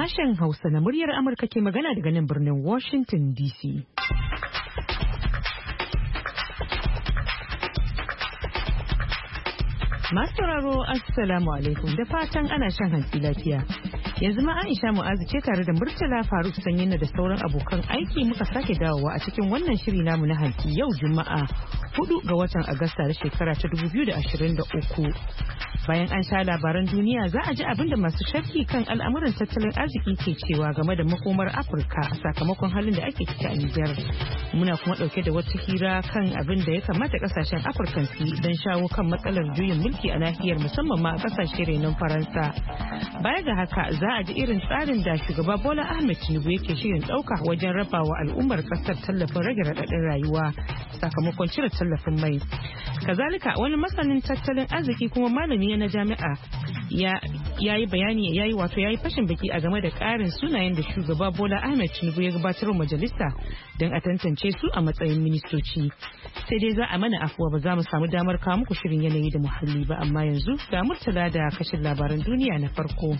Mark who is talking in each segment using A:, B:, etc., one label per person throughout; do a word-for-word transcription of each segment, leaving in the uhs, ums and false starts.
A: Sashen Hausa na muryar Amurka ke magana daga nan birnin Washington D C. Masu sauraro Assalamu alaikum da fatan ana shan hantsi lafiya. Yanzu ma Aisha Mu'azu ce tare da Murtala Faruk Sanyina da sauran abokan aiki muka sake dawowa a cikin wannan shiri namu na hantsi yau Juma'a hudu ga watan Agusta da shekara ta dubu biyu da ashirin da uku. Bayan an sha labaran duniya za a ji abin da masu sharhi kan al'amuran tattalin arziki ke cewa game da makomar Afirka a sakamakon halin da ake ciki a Nijar. Muna kuma dauke da wata hira kan abin da ya kamata kasashen Afirka su yi don shawo kan matsalar juyin mulki a nahiyar musamman ma a kasashe renon Faransa. Baya ga haka za a ji irin tsarin da shugaba Bola Ahmed Tinubu yake shirin dauka wajen rabawa al'ummar kasar tallafin rage raɗaɗin rayuwa sakamakon cire tallafin mai. Kazalika wani masanin tattalin arziki kuma malami na jami'a ya yi bayani ya yi wato ya yi fashin baki a game da ƙarin sunayen da shugaba Bola Ahmed Tinubu ya gabatar majalisa don a tantance su a matsayin ministoci. Sai dai za a mana afuwa ba za mu samu damar kawo muku shirin yanayi da muhalli ba, amma yanzu ga Murtala da kashin labaran duniya na farko.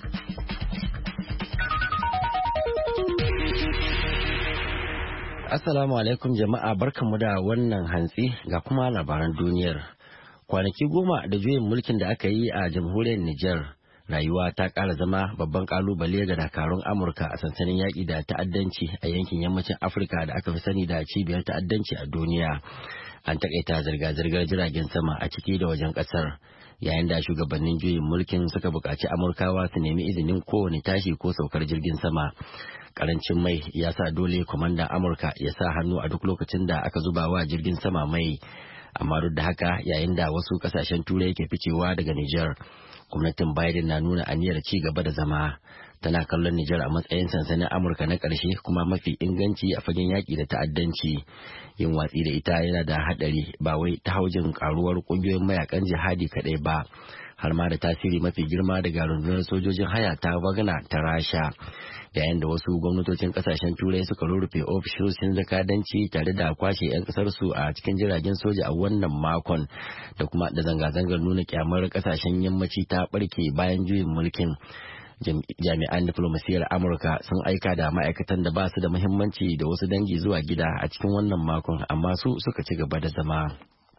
B: Assalamu alaikum jama'a, barkanmu da wannan hantsi ga kuma labaran duniyar. Kwanaki goma da juyin mulkin da aka yi a jamhuriyar Nijar, rayuwa ta ƙara zama babban ƙalubale ga dakarun Amurka a sansanin yaƙi da ta'addanci a yankin yammacin Afirka da aka fi sani da cibiyar ta'addanci a duniya. An taƙaita zirga-zirgar jiragen sama a ciki da wajen ƙasar, yayin da shugabannin juyin mulkin suka buƙaci Amurkawa su nemi izinin kowane tashi ko saukar jirgin sama. Karancin mai ya sa dole kwamandan Amurka ya sa hannu a duk lokacin da aka zuba wa jirgin sama mai. Amma duk da haka, yayin da wasu kasashen turai ke ficewa daga Nijar, gwamnatin Biden na nuna aniyar ci gaba da zama. Tana kallon Nijar a matsayin sansanin Amurka na ƙarshe kuma mafi inganci a fagen yaƙi da ta'addanci. Yin watsi da ita yana da haɗari, ba wai ta haujin karuwar ƙungiyoyin mayakan jihadi kaɗai ba, har ma da tasiri mafi girma daga rundunar sojojin haya ta Wagner ta Rasha. Yayin da wasu gwamnatocin kasashen turai suka rurrufe ofishoshin zakadanci tare da kwashe 'yan kasar su a cikin jiragen soja a wannan makon, da kuma da zanga-zangar nuna kyamar kasashen yammaci ta barke bayan juyin mulkin. Jami'an diflomasiyyar Amurka sun aika da ma'aikatan da ba su da muhimmanci da wasu dangi zuwa gida a cikin wannan makon, amma su suka ci gaba da zama.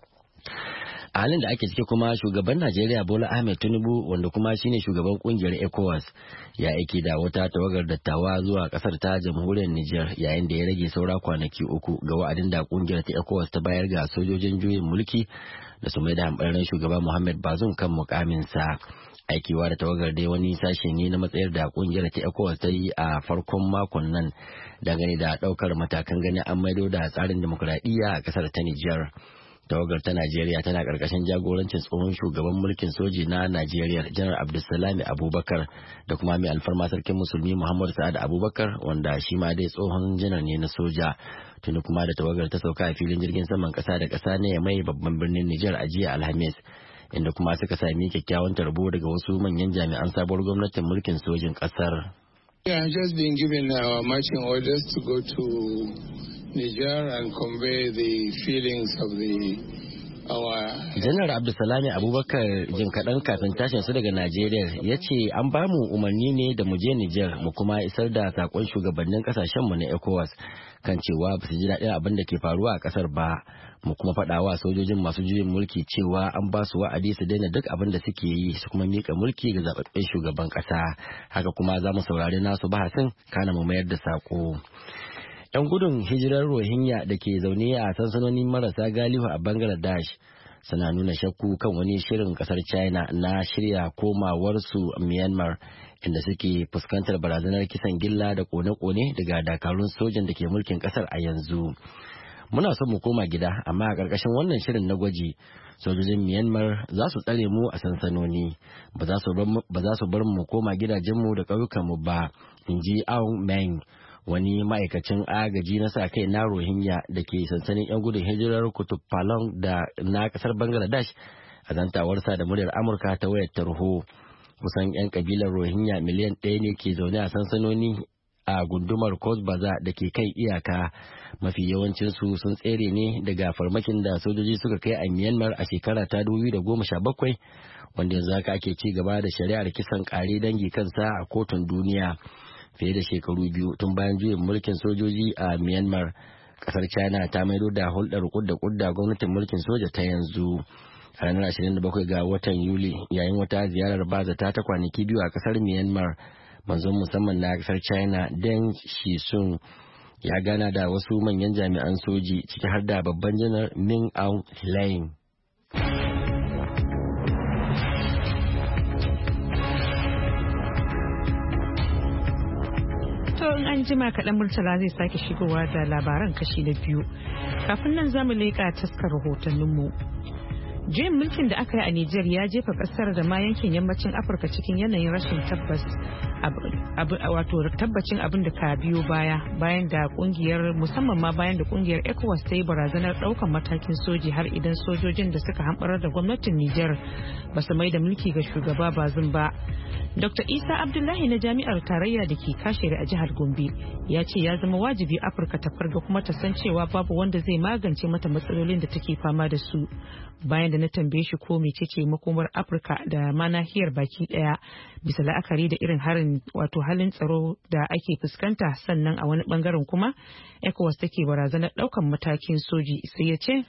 B: A halin da ake ciki kuma, shugaban Najeriya Bola Ahmed Tinubu, wanda kuma shine shugaban kungiyar ECOWAS, ya aiki da wata tawagar dattawa zuwa kasar ta jamhuriyar Nijar, yayin da ya rage saura kwanaki uku ga wa'adin da kungiyar ta ECOWAS ta bayar ga sojojin juyin mulki da su mai da hamɓararren shugaba Muhammad Bazoum kan mukaminsa. Aikiwa da tawagar dai wani sashe ne na matsayar da kungiyar ta ECOWAS ta yi a farkon makon nan dangane da ɗaukar matakan ganin an maido da tsarin demokuraɗiyya a kasar ta Nijar. Tawagar ta Najeriya tana ƙarƙashin jagorancin tsohon shugaban mulkin soji na Najeriya Janar Abdulsalami Abubakar da kuma mai alfarma sarkin musulmi Muhammadu Sa'ad Abubakar, wanda shi ma dai tsohon janar ne na soja. Tuni kuma da tawagar ta sauka a filin jirgin saman ƙasa da ƙasa ne mai babban birnin Nijar a jiya Alhamis, inda kuma suka sami kyakkyawan tarbo daga wasu manyan jami'an sabuwar gwamnatin mulkin sojin ƙasar.
C: Yeah, I'm just being given our marching orders to go to Niger and convey the feelings of the our
B: Janar Abdulsalami Abubakar jin kaɗan kafin tashin su daga Najeriya ya ce an ba mu umarni ne da mu je Niger mu kuma isar da sakon shugabannin kasashen mu na ECOWAS kan cewa ba su ji daɗin abin da ke faruwa a ƙasar ba, mu kuma faɗa wa sojojin masu juyin mulki cewa an ba su wa'adi su daina duk abin da suke yi su kuma miƙa mulki ga zaɓaɓɓen shugaban ƙasa. Haka kuma za mu saurari nasu bahasin kana mu mayar da saƙo. 'Yan gudun hijirar Rohingya da ke zaune a sansanonin marasa galihu a Bangladesh suna nuna shakku kan wani shirin kasar China na shirya komawarsu Myanmar, inda suke fuskantar barazanar kisan gilla da kone-kone daga dakarun sojan da ke mulkin kasar a yanzu. Muna son mu koma gida, amma a ƙarƙashin wannan shirin na gwaji, sojojin Myanmar za su tsare mu a sansanoni, ba za su bar mu koma gidajenmu da ƙauyukanmu ba, in ji Aung Meng, wani ma'aikacin agaji na sa kai na Rohingya da ke sansanin 'yan gudun hijirar Kutub Palong da na kasar Bangladesh, a zantawarsa da muryar Amurka ta wayar tarho. Kusan 'yan kabilar Rohingya miliyan ɗaya ne ke zaune a sansanoni a gundumar Cox's Bazar da ke kai iyaka. Mafi yawancinsu sun tsere ne daga farmakin da sojoji suka kai a Myanmar a shekara ta dubu biyu da goma sha bakwai, wanda yanzu haka ake ci gaba da shari'ar kisan kare dangi kansa a kotun duniya. fiye da shekaru biyu tun bayan juyin mulkin sojoji a Myanmar. Kasar China ta maido da hulɗar kudda kudda gwamnatin mulkin soja ta yanzu. A ranar ashirin da bakwai ga watan Yuli yayin wata ziyarar bazata ta kwanaki biyu a kasar Myanmar, manzon musamman na kasar China Deng Xisung ya gana da wasu manyan jami'an soji ciki har da babban janar Min Aung Hlaing.
A: In an jima kaɗan Murtala zai sake shigowa da labaran kashi na biyu. Kafin nan zamu leƙa taskar rahotanninmu. Juyin mulkin da aka yi a Nijar ya jefa ƙasar da ma yankin yammacin Afirka cikin yanayin rashin tabbas wato tabbacin abin da ka biyo baya bayan da kungiyar musamman ma bayan da kungiyar ECOWAS ta yi barazanar ɗaukan matakin soji har idan sojojin da suka hamɓarar da gwamnatin Nijar ba su mai da mulki ga shugaba Bazum ba. Dokta Isa Abdullahi na jami'ar tarayya da ke kashere a jihar Gombe ya ce ya zama wajibi Afirka ta farga kuma ta san cewa babu wanda zai magance mata matsalolin da take fama da su. Bayan da na tambaye shi ko mecece makomar Afirka da ma nahiyar baki daya bisa la'akari da irin harin wato halin tsaro da ake fuskanta, sannan a wani bangaren kuma ECOWAS take barazanar daukan matakin soji, sai ya ce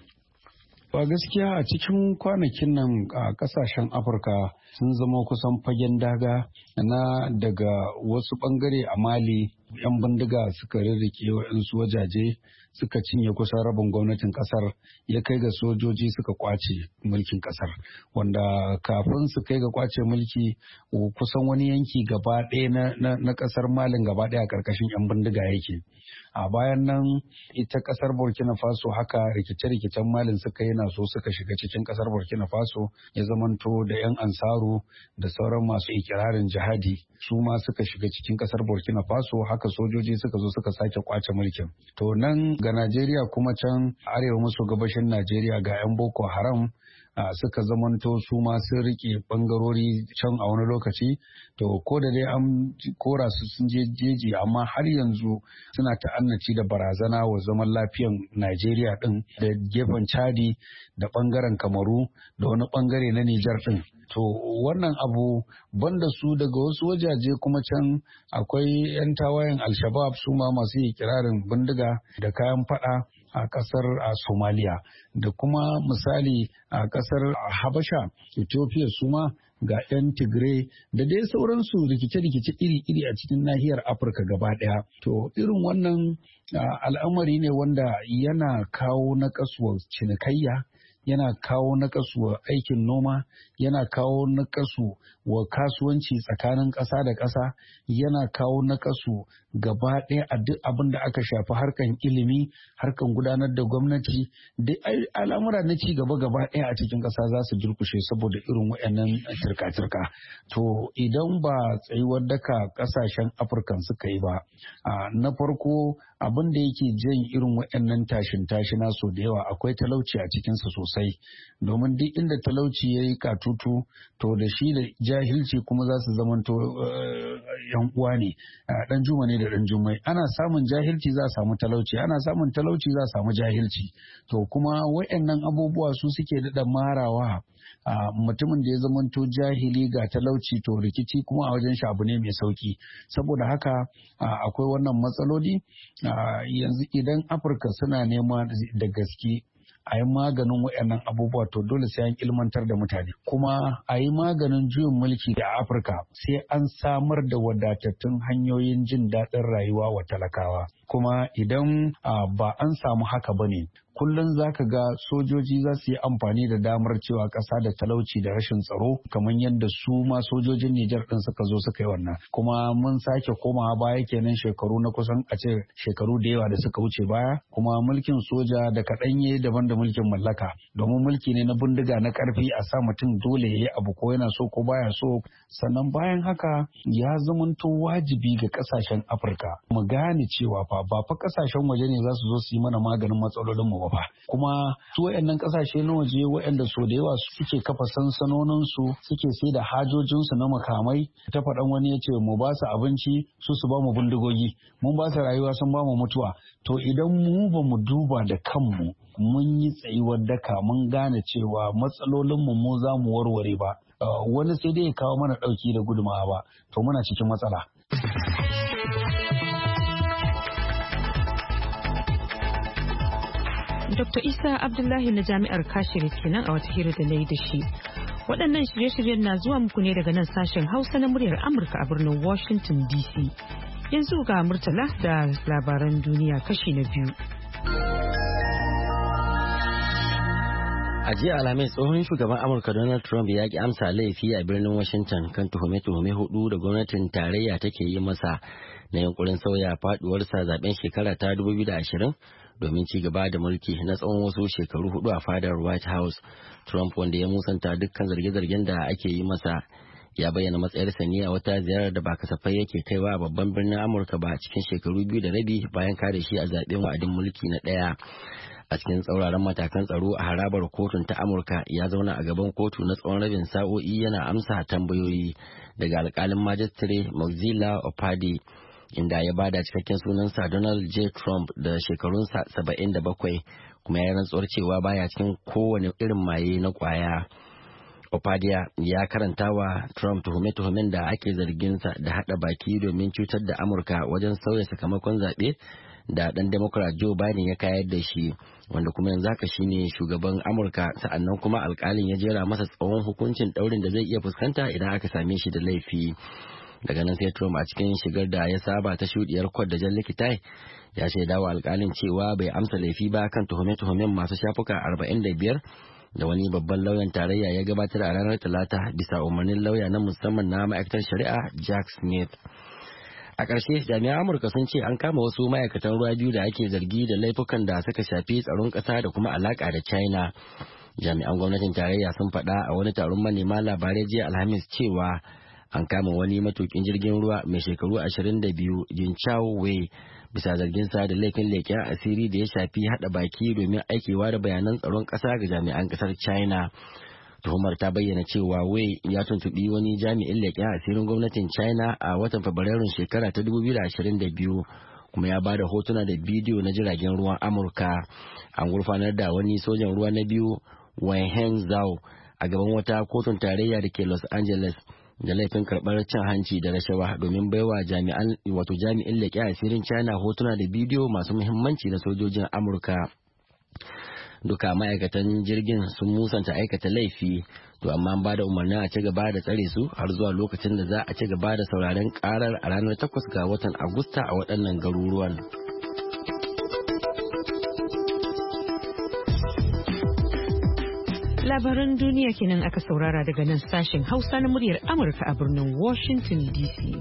D: Ba gaskiya a cikin kwanakin nan a kasashen Afirka sun zama kusan fagen daga na daga wasu bangare a Mali, 'yan bindiga suka rirrike wa'insu wajaje suka cinye kusan rabin gwamnatin kasar, ya kai ga sojoji suka kwace mulkin kasar, wanda kafin su kai ga kwace mulki kusan wani yanki gaba ɗaya na, na kasar Malin gaba ɗaya a ƙarƙashin 'yan bindiga yake. A bayan nan ita kasar Burkina Faso haka rikice-rikicen Malin suka yi so suka shiga cikin kasar Burkina Faso, ya zamanto da 'yan ansaru da sauran masu ikirarin jihadi su ma suka shiga cikin kasar Burkina Faso, haka sojoji suka zo suka sake kwace mulkin. To nan ga Najeriya kuma can arewa maso gabashin Najeriya ga 'yan Boko Haram Uh, suka zamanto su ma sun rike bangarori can a wani lokaci, to ko da dai an kora su sun je jeji amma har yanzu suna ta'annaci da barazana wa zaman lafiyan Najeriya din da gefen Chadi da bangaren Kamaru da wani bangare na Nijar din. To wannan abu banda su daga wasu wajaje kuma can akwai 'yan tawayen Al-Shabaab su ma masu ikirarin bindiga da kayan fada a kasar a Somalia, da kuma misali a kasar Habasha, Ethiopia su ma ga 'yan Tigray da dai sauransu rikice-rikice iri-iri a cikin nahiyar Afirka gaba ɗaya. To irin wannan al'amari ne wanda yana kawo naƙasuwar cinikayya, yana kawo naƙasu wa aikin noma, yana kawo naƙasu wa kasuwanci tsakanin ƙasa da ƙasa, yana kawo naƙasu gaba ɗaya a duk abin da aka shafi harkan ilimi, harkan gudanar da gwamnati, da al'amura na ci gaba gaba ɗaya a cikin ƙasa za su durkushe saboda irin waɗannan turka-turka. To idan ba tsayuwar daka ƙasashen Afirka suka yi ba, na farko abin da yake jan irin waɗannan tashin tashina so da yawa akwai talauci a cikinsa sosai, domin duk inda talauci ya yi katutu to da shi da jahilci kuma za su zamanto yan uwa ne, dan juma ne da dan jummai. Ana samun jahilci za a samu talauci, ana samun talauci za a samu jahilci. To kuma waɗannan abubuwa su suke daɗa marawa Uh, mutumin da ya zamanto jahili ga talauci, to rikici kuma a wajen shi abu ne mai sauki. Saboda haka uh, akwai wannan matsaloli uh, yanzu idan Afirka suna nema da gaske a yi maganin waɗannan abubuwa, to dole sai an ilmantar da mutane, kuma a yi maganin juyin mulki da Afirka sai an samar da wadatattun hanyoyin jin daɗin rayuwa wa talakawa. Kuma idan uh, ba an samu haka ba ne, kullum za ka ga sojoji za su yi amfani da damar cewa ƙasa da talauci da rashin tsaro, kamar yadda su ma sojojin Nijar ɗin suka zo suka yi wannan. Kuma mun sake komawa baya kenan shekaru na kusan a ce shekaru da yawa da suka wuce baya, kuma mulkin soja da kaɗan yayi daban da mulkin mallaka, domin mulki ne na bindiga na ƙarfi a sa mutum dole ya yi abu ko yana so ko baya so. Sannan bayan haka ya zamanto wajibi ga ƙasashen Afirka mu gane cewa fa ba fa ƙasashen waje ne za su zo su yi mana maganin matsalolin mu ba. Kuma su waɗannan ƙasashe na waje waɗanda so da yawa suke kafa sansanoninsu suke sai da hajojinsu na makamai, ta faɗan wani ya ce mu ba su abinci su su ba mu bindigogi, mun ba su rayuwa sun ba mu mutuwa. To idan mu ba mu duba da kanmu mun yi tsayuwar daka mun gane cewa matsalolinmu mu za mu warware ba, wani sai dai ya kawo mana ɗauki da gudumawa ba, to muna cikin matsala.
A: Doktor Isa Abdullahi na Jami'ar Kashiri kenan a wata hira da na yi da shi. Waɗannan shirye-shiryen na zuwa muku ne daga nan sashen Hausa na muryar Amurka a birnin Washington D C. Yanzu ga Murtala da labaran duniya kashi na biyu.
B: A jiya Alhamis tsohon shugaban Amurka Donald Trump ya ki amsa laifi a birnin Washington kan tuhume-tuhume hudu da gwamnatin tarayya take yi masa na yunkurin sauya faduwarsa zaben shekara ta dubu biyu da ashirin domin ci gaba da mulki na tsawon wasu shekaru hudu a fadar White House. Trump, wanda ya musanta dukkan zarge-zargen da ake yi masa, ya bayyana matsayarsa ne a wata ziyarar da ba kasafai yake kaiwa a babban birnin Amurka ba cikin shekaru biyu da rabi bayan kare shi a zaben wa'adin mulki na ɗaya. A cikin tsauraran matakan tsaro a harabar kotun ta Amurka, ya zauna a gaban kotu na tsawon rabin sa'o'i yana amsa tambayoyi daga alkalin majistare Mozilla Opadi, inda ya bada cikakken sunansa Donald J. Trump da shekarunsa saba'in da bakwai, kuma ya rantsuwar cewa baya cikin kowane irin maye na kwaya. Opadia ya karanta wa Trump tuhume-tuhumen da ake zarginsa da hada baki domin cutar da Amurka wajen sauya sakamakon zaɓe da ɗan Democrat Joe Biden ya kayar da shi, wanda kuma yanzu haka shine shugaban Amurka. Sa'annan kuma alkalin ya jera masa tsawon hukuncin ɗaurin da zai iya fuskanta idan aka same shi da laifi. Daga nan sai Trump, a cikin shigar da ya saba ta shuɗiyar kwad da jan likitai, ya shaidawa alkalin cewa bai amsa laifi ba kan tuhume-tuhumen masu shafuka arba'in da biyar da wani babban lauyan tarayya ya gabatar a ranar Talata bisa umarnin lauya na musamman na ma'aikatar shari'a Jack Smith. A ƙarshe, jami'an Amurka sun ce an kama wasu ma'aikatan ruwa biyu da ake zargi da laifukan da suka shafi tsaron ƙasa da kuma alaƙa da China. Jami'an gwamnatin tarayya sun faɗa a wani taron manema labarai jiya Alhamis cewa an kama wani matukin jirgin ruwa mai shekaru ashirin da biyu, Jin Chao Wei, bisa zarginsa da laifin leƙen asiri da ya shafi haɗa baki domin aikewa da bayanan tsaron ƙasa ga jami'an ƙasar China. Tuhumar ta bayyana cewa Wei ya tuntuɓi wani jami'in leƙen asirin gwamnatin China a watan Fabrairun shekara ta dubu biyu da ashirin da biyu, kuma ya ba da hotuna da bidiyo na jiragen ruwan Amurka. An gurfanar da wani sojan ruwa na biyu, Wenheng Zhao, a gaban wata kotun tarayya da ke Los Angeles da laifin karɓar cin hanci da rashawa domin baiwa jami'an wato jami'in leƙen asirin China hotuna da bidiyo masu muhimmanci na sojojin Amurka. Duka ma'aikatan jirgin sun musanta aikata laifi, to amma ba da umarnin a ci gaba da tsare su har zuwa lokacin da za a ci gaba da sauraren karar a ranar takwas ga watan Agusta a waɗannan garuruwan.
A: Labaran duniya kenan aka saurara daga nan sashen Hausa na muryar Amurka a birnin Washington D C.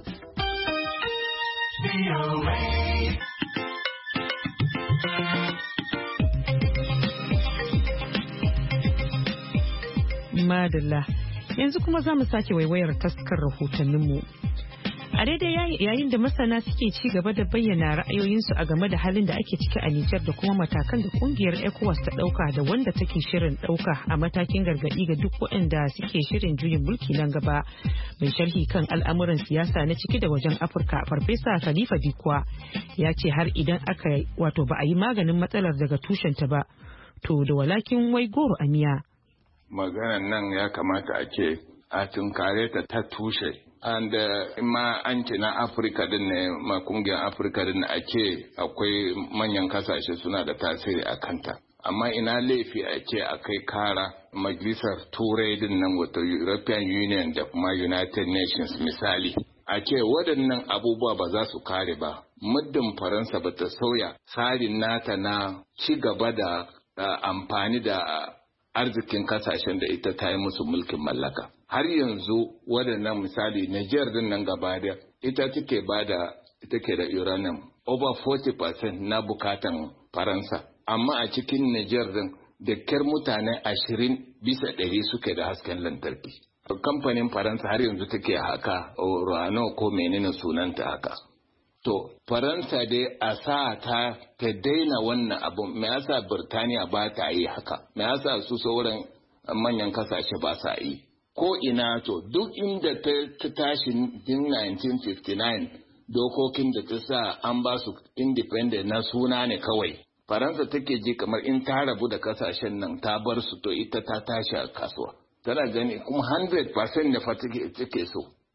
A: Madalla, yanzu kuma za mu sake waiwayar taskar rahotanninmu. A daidai yayin da masana suke ci gaba da bayyana ra'ayoyinsu a game da halin da ake ciki a Nijar da kuma matakan da kungiyar ECOWAS ta dauka da wanda take shirin dauka a matakin gargadi ga duk waɗanda suke shirin juyin mulki nan gaba. Mai sharhi kan al'amuran siyasa na ciki da wajen Afirka, Farfesa Khalifa Dikwa, ya ce har idan aka wato ba a yi maganin matsalar daga tushenta ba, to da walakin wai goro a miya.
C: Maganan nan ya kamata a ce a tunkare ta ta tushe. And uh, ma an ce na Afirka din ne, ma kungiyar Afirka din a ce akwai manyan kasashe suna da tasiri a kanta. Amma ina laifi a ce a kai kara majalisar turai din nan, wato European Union da kuma United Nations misali. A ce waɗannan abubuwa ba za su kare ba. Muddin Faransa ba ta sauya tsarin nata na ci gaba da uh, amfani da arzikin kasashen da ita ta yi musu mulkin mallaka. Har yanzu waɗannan misali Niger din nan gaba da ita take bada ita ke da uranium over forty percent na bukatan Faransa. Amma a cikin Niger din da kyar mutane ashirin bisa ɗari suke da hasken lantarki. Kamfanin Faransa har yanzu take haka, Orano ko menene sunanta haka. To, Faransa dai a sa ta ta daina wannan abu, me yasa Birtaniya ba ta yi haka? Me yasa su sauran manyan kasashe ba sa yi? Ko ina to, duk inda ta tashi din nineteen fifty-nine dokokin da ta sa an ba su independent na suna ne kawai. Faransa take ji kamar in ta rabu da kasashen nan ta bar su, to ita ta tashi a kasuwa. Tana gani kuma one hundred percent ne fa take so.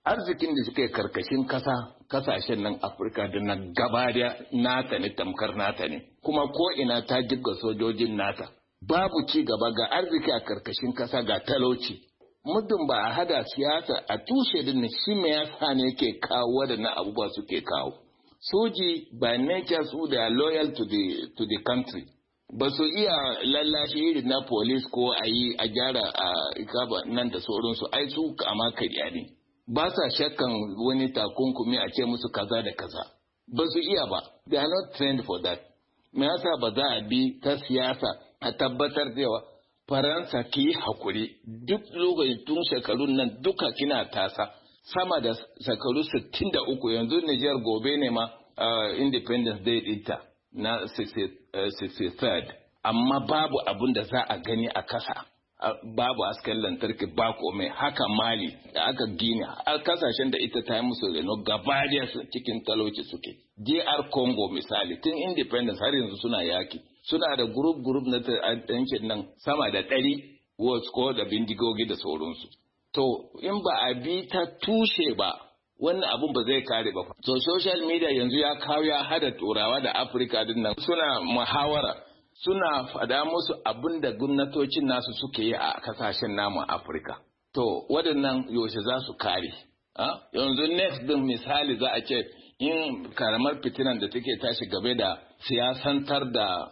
C: arzikin da suke karkashin kasa kasashen nan Afirka da na gaba da nata ne, tamkar nata ne, kuma ko ina ta jibga sojojin nata. Babu ci gaba, ga arziki a karkashin kasa, ga talauci. Muddin ba a hada siyasa a tushe din shi me yasa ne yake kawo wadannan abubuwa suke kawo. Soji by nature su da loyal to the to the country. Ba su iya lallashi irin na police ko a yi a gyara a ikaba nan da sauransu, ai su kama karya ne. Ba sa shakkan wani takunkumi a ce musu kaza da kaza. Ba su iya ba. They are not trained for that. Me yasa ba za a bi ta siyasa a tabbatar cewa Faransa ki hakuri duk lokacin tun shekarun nan duka kina tasa sama da shekaru sittin da uku, yanzu Niger gobe ne ma uh, Independence Day ɗinta na sixty-third, amma babu abun da za a gani a kasa. Babu hasken lantarki ba komai. Haka Mali da aka gina a kasashen da ita ta yi musu reno gaba da cikin talauci suke. D R Congo misali tun independence har yanzu suna yaki, suna da group group na yankin nan sama da ɗari ko da bindigogi da sauransu. To in ba a bi ta tushe ba wannan abun ba zai kare ba. So social media yanzu ya kawo ya hada turawa da Afirka din nan suna muhawara, suna fada musu abin da gwamnatocin nasu suke yi a kasashen namu Afirka. To waɗannan yaushe za su kare. Yanzu next din misali za a ce in karamar fitinan da take tashi game da siyasantar da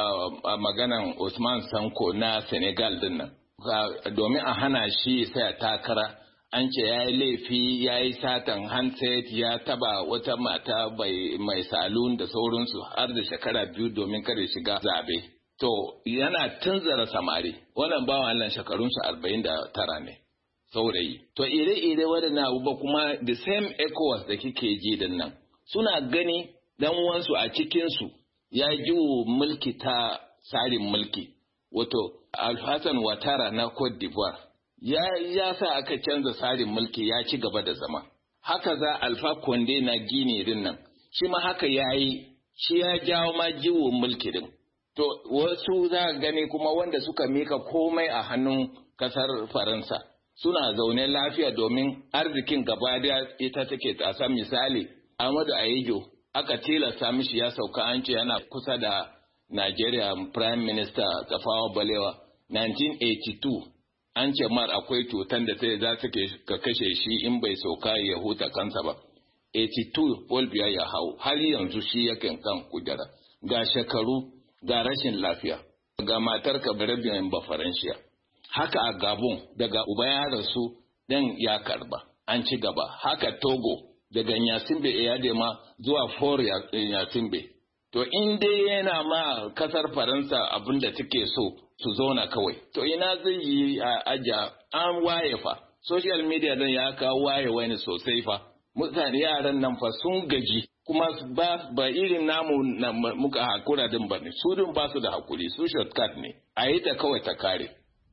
C: maganan Usman Sanko na Senegal din nan. Domin a hana shi sai takara, an ce ya yi laifi, ya yi satan handset, ya taba wata mata mai salon da sauransu har da shekara biyu domin kare shiga zabe. To yana tunzara samari, wannan bawan Allah shekarunsu arba'in da tara ne, saurayi. To ire-ire waɗannan abubuwa kuma the same ECOWAS da kike ji din nan, suna gani dan uwansu a cikinsu ya ji mulki ta tsarin mulki, wato Alhassan Ouattara na Cote d'Ivoire. Ya, ya sa aka canza tsarin mulki ya ci gaba da zama. Haka za Alpha Conde na Gini din nan, shi ma haka ya yi, shi ya jawo ma jiwon mulki din. To wasu za gani kuma wanda suka mika komai a hannun kasar Faransa suna zaune lafiya domin arzikin gaba da ita take tasa. Misali, Ahmadu Ahijo aka tilasta mishi ya sauka, an ce yana kusa da Nigeria Prime Minister Tafawa Balewa nineteen eighty-two. An ce mar akwai cutan da ta za ta ka kashe shi in bai sauka ya huta kansa ba. eighty-two Paul Biya ya hau, har yanzu shi yakan kan kujera. Ga shekaru, ga rashin lafiya, ga matar kabarabin ba Faranshiya. Haka a Gabon, daga uba ya rasu dan ya karba, an ci gaba. Haka Togo, daga Nyasimbe Eyadema zuwa For Nyasimbe. To in dai yana ma kasar Faransa abin da take so su zauna kawai. To ina zai yi a aja an waye fa. Social media don ya kawo waye wani sosai fa. Mutane yaran nan fa sun gaji. Kuma ba, ba irin namu na muka hakura din ba ne. Su din ba su da hakuri, su shortcut ne. A yi ta kawai ta kare.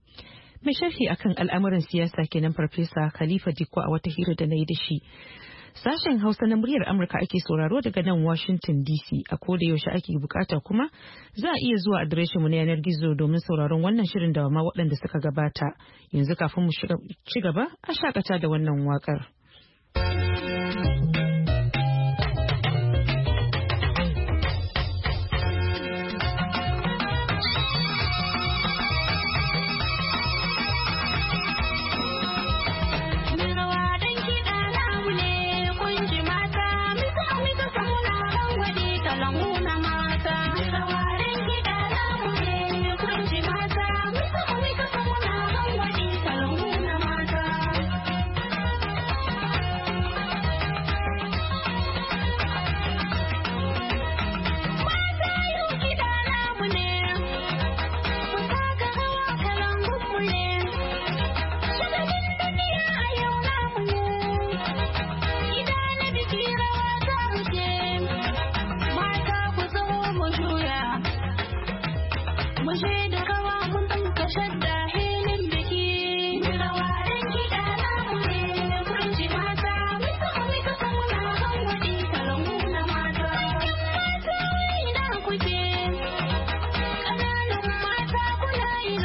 A: Mai sharhi akan al'amuran siyasa kenan Farfesa Khalifa Dikko a wata hira da na yi da shi. Sashen Hausa na muryar Amurka ake sauraro daga nan Washington D C. A koda yaushe ake bukata kuma za a iya zuwa adireshinmu na yanar gizo domin sauraron wannan shirin da ma waɗanda suka gabata. Yanzu kafin mu ci gaba a shakata da wannan waƙar.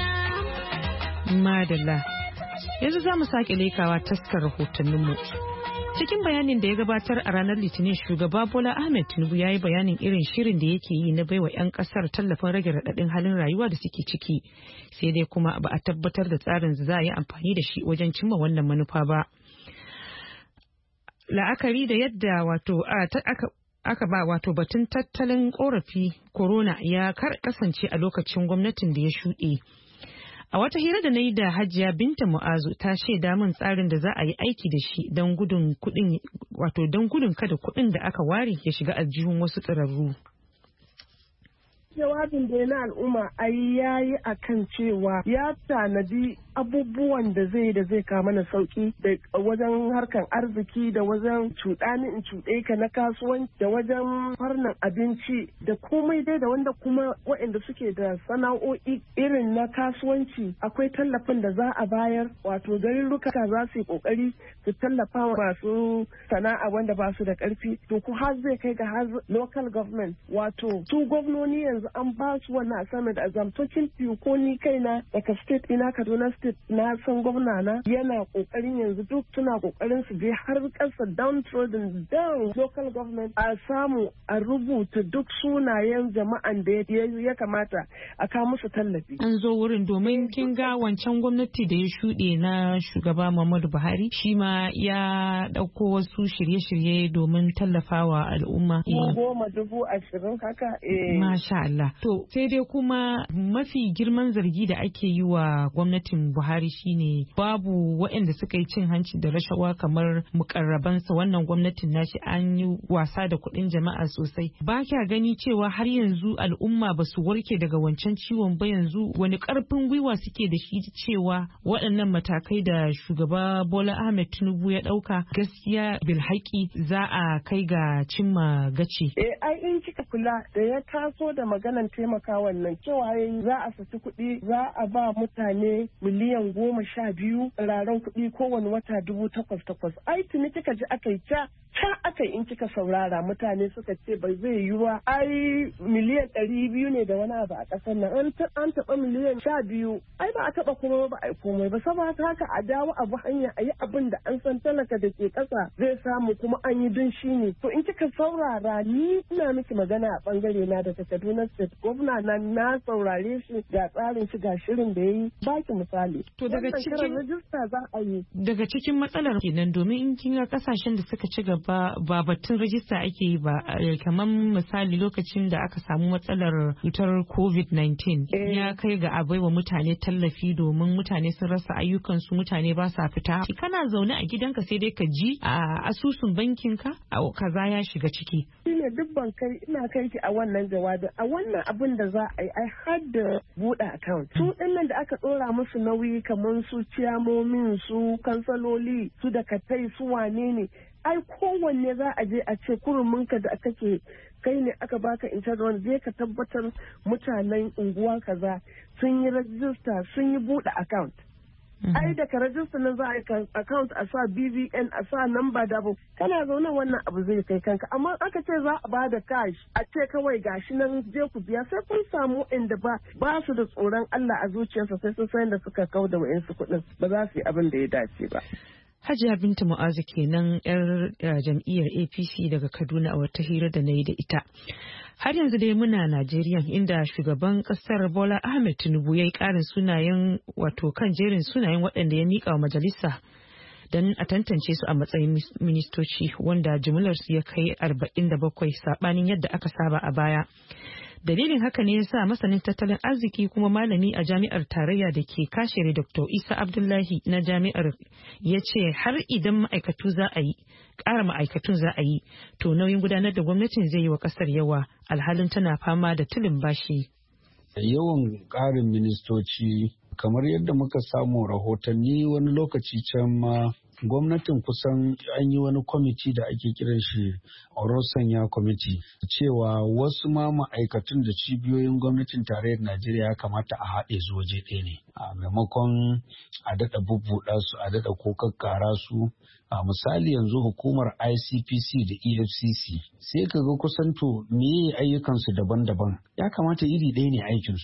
A: Madalla. Yanzu za mu sake lekawa taskar rahotanninmu. Cikin bayanin da ya gabatar a ranar Litinin, shugaba Bola Ahmed Tinubu ya yi bayanin irin shirin da yake yi na baiwa 'yan kasar tallafin rage raɗaɗin halin rayuwa da suke ciki. Sai dai kuma ba a tabbatar da tsarin za a yi amfani da shi wajen cimma wannan manufa ba. La'akari da yadda wato aka aka ba wato batun tattalin korafi corona ya kasance a lokacin gwamnatin da ya shuɗe. A wata hira da na yi da Hajiya Binta Mu'azu ta shaida min tsarin da za a yi aiki da shi don gudun kuɗin wato don gudun kada kuɗin da aka ware ya shiga aljihun wasu tsirarru.
E: Jawabin da na al'umma ai yayi akan cewa ya tanadi abubuwan da zai da zai kama na sauki da wajen harkan arziki da wajen cuɗani in cuɗe ka na kasuwanci da wajen farnan abinci da komai dai da wanda kuma waɗanda suke da sana'o'i irin na kasuwanci akwai tallafin da za a bayar wato garuruka za su yi kokari su tallafa wa masu sana'a wanda ba su da ƙarfi to ku har zai kai ga har local government wato su gwamnoni yanzu an ba su wannan assignment a zamtocin ko ni kaina daga state ina Kaduna state na san gwamna na yana kokarin yanzu duk suna kokarin su je har kasa downtrodden down local government a samu a rubuta duk sunayen jama'an da ya kamata a kawo musu tallafi.
A: An zo wurin domin kin ga wancan gwamnati da ya shuɗe na shugaba Muhammadu Buhari shi ma ya ɗauko wasu shirye-shirye domin tallafawa al'umma.
E: Goma dubu ashirin haka.
A: Masha Allah. To sai dai kuma mafi girman zargi da ake yi wa gwamnatin Buhari shine babu waɗanda suka yi cin hanci da rashawa kamar mukarrabansa. Wannan gwamnatin nashi an yi wasa da kuɗin jama'a sosai. Ba kya gani cewa har yanzu al'umma ba su warke daga wancan ciwon ba yanzu wani ƙarfin gwiwa suke da shi cewa waɗannan matakai da shugaba Bola Ahmed Tinubu ya ɗauka gaskiya bilhaki za a kai ga cimma gaci.
E: Eh ai in kika kula da ya taso da maganan taimaka wannan cewa za a saki kuɗi za a ba mutane miliyan goma sha biyu raran kuɗi kowane wata dubu takwas takwas. Ai tuni kika ji aka yi ca ca aka yi in kika saurara mutane suka ce bai zai yi wa ai miliyan ɗari biyu ne da wani abu a ƙasar nan an taɓa miliyan sha biyu ai ba a taɓa kuma ba a yi komai ba saboda haka a dawo abu hanya a yi abin da an san talaka da ke ƙasa zai samu kuma an yi dun shi ne to in kika saurara ni ina miki magana a ɓangare na daga Kaduna State gwamna na na saurare shi ga tsarin shi ga shirin da ya yi baki misali.
A: To daga cikin
E: rajista za a yi.
A: Daga cikin matsalar kenan domin in kin ga kasashen da suka ci gaba ba batun rajista ake yi ba kamar misali lokacin da aka samu matsalar cutar covid nineteen ya kai ga a baiwa mutane tallafi domin mutane sun rasa ayyukansu mutane ba sa fita. Kana zaune a gidanka sai dai ka ji a asusun bankinka a kaza ya shiga ciki.
E: Shine duk ban kai ina kai ki a wannan jawabin a wannan abin da za a yi ai har da buɗe account. Su ɗinnan da aka ɗora musu nauyi kamar su ciyamomin su kansaloli su da katai su wane ne ai kowanne za a je a ce kuruminka da kake kai ne aka baka intanet zai ka tabbatar mutanen unguwa kaza sun yi rajista sun yi buɗe account. ai da ka rajista nan za a yi account a sa B V N a sa number da abu kana zaune wannan abu zai kai kanka amma aka ce za a bada cash a ce kawai gashi nan je ku biya sai kun samu inda ba ba su da tsoron Allah a zuciyarsa sai sun san da suka kauda wa'insu kuɗin ba za su yi abin da ya dace ba.
A: Hajiya Binta Mu'azu kenan yar jam'iyyar A P C daga Kaduna a wata hira da na yi da ita. Har yanzu dai muna Najeriya inda shugaban kasar Bola Ahmed Tinubu ya yi ƙarin sunayen wato kan jerin sunayen waɗanda ya miƙa wa majalisa don a tantance su a matsayin ministoci wanda jimillarsu ya kai arba'in da bakwai saɓanin yadda aka saba a baya. Dalilin haka ne ya sa masanin tattalin arziki kuma malami a jami'ar tarayya da ke kashere Doctor Isa Abdullahi na jami'ar ya ce har idan ma'aikatu za a yi ƙara ma'aikatun za a yi to nauyin gudanar da gwamnatin zai yi wa ƙasar yawa alhalin tana fama da tulin bashi.
D: Yawan ƙarin ministoci kamar yadda muka samu rahotanni wani lokaci can ma gwamnatin kusan an yi wani kwamiti da ake kiran shi Orosanya kwamiti cewa wasu ma ma'aikatun da cibiyoyin gwamnatin tarayyar Najeriya ya kamata a haɗe su waje ɗaya ne a maimakon a daɗa bubbuɗa su a daɗa ko kakkara su a misali yanzu hukumar I C P C da E F C C sai ka ga kusan to meye ayyukansu daban-daban ya kamata iri ɗaya ne aikinsu.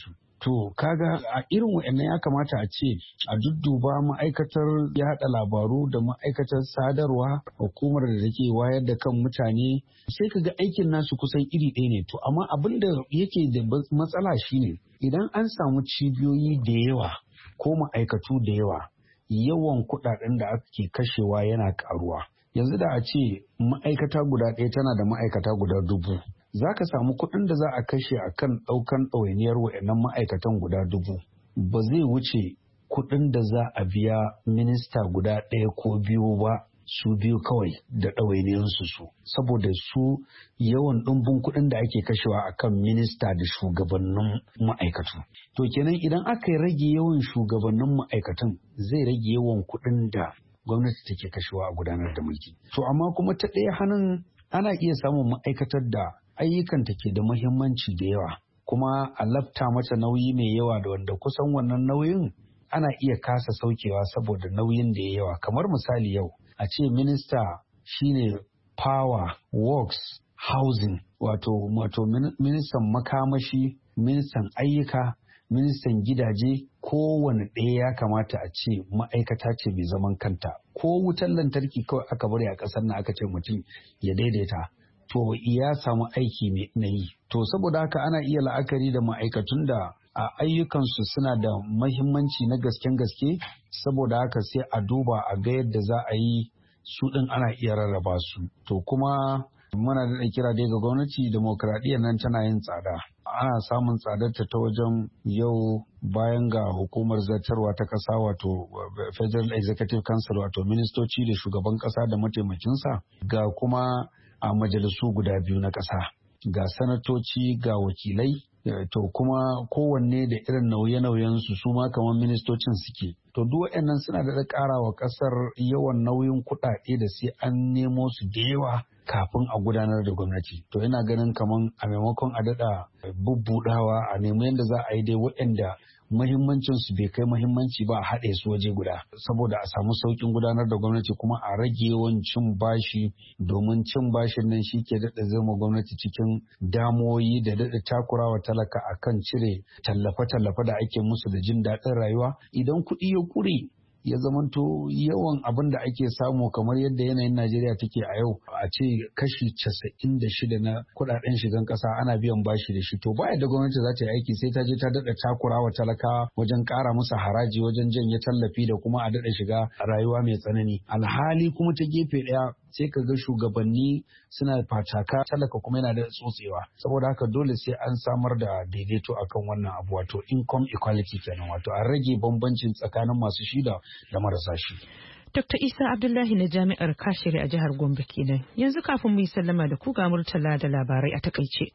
D: To kaga a irin wa'annan ya kamata a ce a dudduba ma'aikatar yaɗa labaru da ma'aikatar sadarwa, hukumar da take wayar da kan mutane, sai kaga aikin nasu kusan iri ɗaya ne. To amma abin da yake da matsala shine idan an samu cibiyoyi da yawa ko ma'aikatu da yawa, yawan kuɗaɗen da ake kashewa yana ƙaruwa. Yanzu da a ce ma'aikata guda ɗaya tana da ma'aikata guda dubu, za ka samu kuɗin da za a kashe a kan ɗaukan ɗawainiyar wa'annan ma'aikatan guda dubu ba zai wuce kuɗin da za a biya minista guda ɗaya ko biyu ba, su biyu kawai da ɗawainiyarsu su, saboda su yawan ɗumbin kuɗin da ake kashewa a kan minista da shugabannin ma'aikatu. To kenan idan aka yi rage yawan shugabannin ma'aikatan zai rage yawan kuɗin da gwamnati take kashewa a gudanar da mulki. To amma kuma ta ɗaya hannun ana iya samun ma'aikatar da ayyukanta ke da muhimmanci da yawa, kuma a lafta mata nauyi mai yawa da wanda kusan wannan nauyin ana iya kasa saukewa saboda nauyin da ya yawa. Kamar misali yau a ce minista shine power, works, housing, wato wato ministan makamashi, ministan ayyuka, ministan gidaje, kowane ɗaya ya kamata a ce ma'aikata ce mai zaman kanta. Ko wutar lantarki kawai aka bari a ƙasar nan aka ce mutum ya daidaita, to ya samu aiki mai na yi. To saboda haka ana iya la'akari da ma'aikatun da a ayyukansu suna da mahimmanci na gasken gaske, saboda haka sai a duba a ga yadda za a yi su ɗin ana iya rarraba su. To kuma muna da kira dai ga gwamnati, demokradiyyar nan tana yin tsada. Ana samun tsadarta ta wajen yau bayan ga hukumar zartarwa ta ƙasa, wato Federal Executive Council, wato ministoci da shugaban ƙasa da mataimakinsa, ga kuma a majalisu guda biyu na ƙasa, ga sanatoci ga wakilai, to kuma kowanne da irin nauye-nauyensu su ma kamar ministocin suke. To duk waɗannan suna da ƙara wa ƙasar yawan nauyin kuɗaɗe da sai an nemo su da yawa kafin a gudanar da gwamnati. To ina ganin kamar a maimakon a daɗa bubbuɗawa a nemi yadda za a yi dai waɗanda muhimmancin su bai kai muhimmanci ba a haɗe su waje guda, saboda a samu sauƙin gudanar da gwamnati kuma a rage yawan cin bashi, domin cin bashin nan shi ke daɗa zama gwamnati cikin damuwoyi da daɗa takurawa talaka akan cire tallafe-tallafe da ake musu da jin daɗin rayuwa. Idan kuɗi ya ƙure ya zamanto yawan abin da ake samu kamar yadda yanayin Najeriya take a yau, a ce kashi casa'in da shida na kudaden shigan kasa ana biyan bashi da shi, to ba yadda gwamnati za ta yi aiki sai ta je ta daɗa takura wa talakawa wajen ƙara musu haraji, wajen janye tallafi da kuma a daɗa shiga rayuwa mai tsanani. Alhali kuma ta gefe ɗaya sai ka ga shugabanni suna fataka, talaka kuma yana da tsotsewa. Saboda haka dole sai an samar da daidaito akan wannan abu, wato income equality kenan, wato a rage bambancin tsakanin masu shi da da marasa shi.
A: Dokta Isa Abdullahi na Jami'ar Kashiri a jihar Gombe kenan. Yanzu kafin mu yi sallama da ku ga Murtala da labarai a takaice.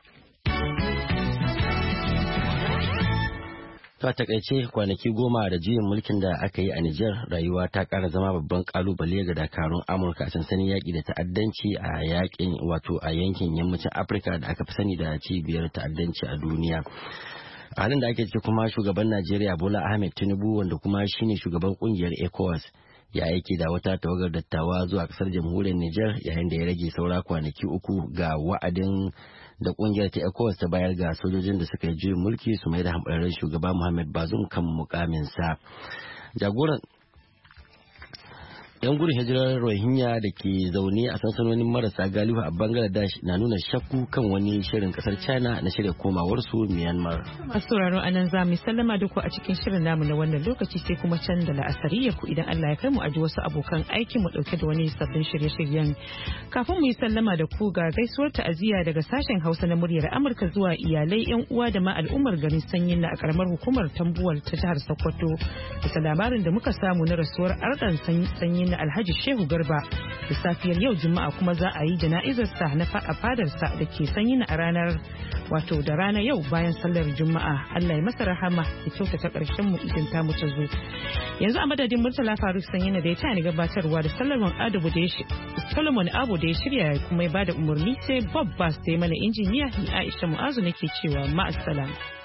B: To a takaice kwanaki goma da juyin mulkin da aka yi a Nijar, rayuwa ta ƙara zama babban kalubale ga dakarun Amurka a sansanin yaƙi da ta'addanci a yaƙin wato a yankin yammacin Afirka da aka fi sani da cibiyar ta'addanci a duniya. A halin da ake ciki kuma shugaban Najeriya Bola Ahmed Tinubu, wanda kuma shine shugaban kungiyar ECOWAS, ya aiki da wata tawagar dattawa zuwa kasar jamhuriyar Nijar yayin da ya rage saura kwanaki uku ga wa'adin da kungiyar ta ECOWAS ta bayar ga sojojin da suka yi juyin mulki su mai da hamɓararren shugaba Muhammad Bazoum kan mukaminsa. Jagoran yan gudun hijirar Rohingya da ke zaune a sansanonin marasa galihu a Bangladesh na nuna shakku kan wani shirin kasar China na shirya komawarsu Myanmar.
A: Masu sauraro anan za mu sallama da ku a cikin shirin namu na wannan lokaci, sai kuma can da la'asariya ku idan Allah ya kai mu aji wasu abokan aikin mu dauke da wani sabbin shirye-shiryen. Kafin mu yi sallama da ku ga gaisuwar ta'aziyya daga sashen Hausa na muryar Amurka zuwa iyalai, yan uwa da ma al'ummar garin Sanyin na a karamar hukumar Tambuwal ta jihar Sokoto. Bisa labarin da muka samu na rasuwar Ardan Sanyin na Alhaji Shehu Garba da safiyar yau Juma'a, kuma za a yi jana'izarsa na a fadarsa da ke Sanyin a ranar wato da rana yau bayan sallar Juma'a. Allah ya masa rahama ya kyautata karshen mu idan ta mu ta zo. Yanzu a madadin Murtala Faruk Sanyin da ya tani gabatarwa da Solomon Abu da ya Solomon Abu da ya shirya kuma ya bada umarni, sai Bob Bass da ya mana injiniya, ni Aisha Mu'azu nake cewa ma'assalam.